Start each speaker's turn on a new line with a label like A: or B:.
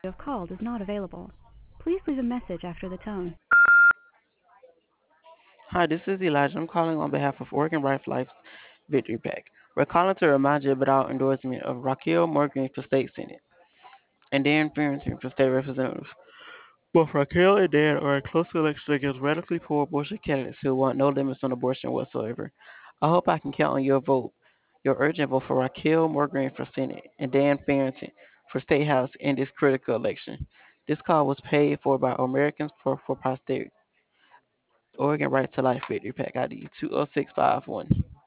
A: you have called is not available. Please leave a message after the tone.
B: Hi, this is Elijah. I'm calling on behalf of Oregon Right for Life's Victory Pack. We're calling to remind you about our endorsement of Raquel Morgan for state senate and Dan Farrington for state representative. Both Raquel and Dan are in close election against radically pro-abortion candidates who want no limits on abortion whatsoever. I hope I can count on your vote, your urgent vote for Raquel Morgan for Senate and Dan Farrington for State House in this critical election. This call was paid for by Americans for Posterity. Oregon Right to Life Victory Pack ID 20651.